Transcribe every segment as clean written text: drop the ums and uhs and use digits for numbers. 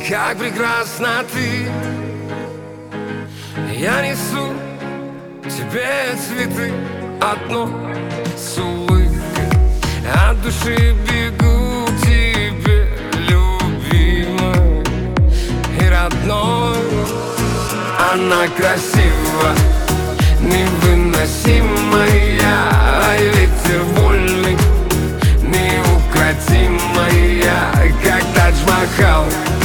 как прекрасна ты. Я несу тебе цветы, одно с улыбкой от души бегу к тебе, любимой и родной. Она красива, невыносимая, ветер вольный, неукротимая, как Тадж-Махал,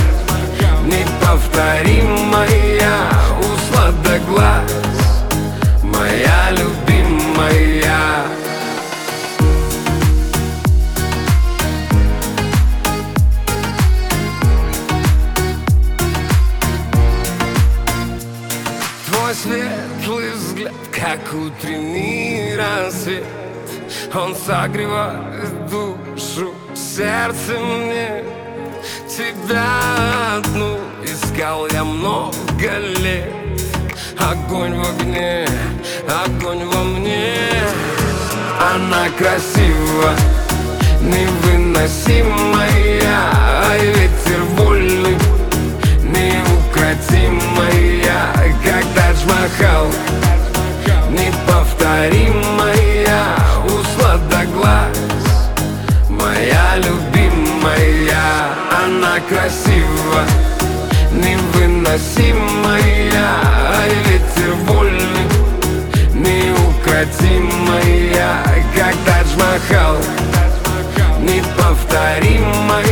неповторимая, у сладок глаз, моя любимая. Твой светлый взгляд, как утренний рассвет, он согревает душу, сердце мне. Тебя одну искал я много лет. Огонь в огне, огонь во мне. Она красива, невыносимая, ветер вольный, неукротимая, как Тадж-Махал, неповторимая, у сладок глаз, моя любимая. Она красива, невыносимая, ветер вольный, неукротимая, как Тадж-Махал, неповторимая,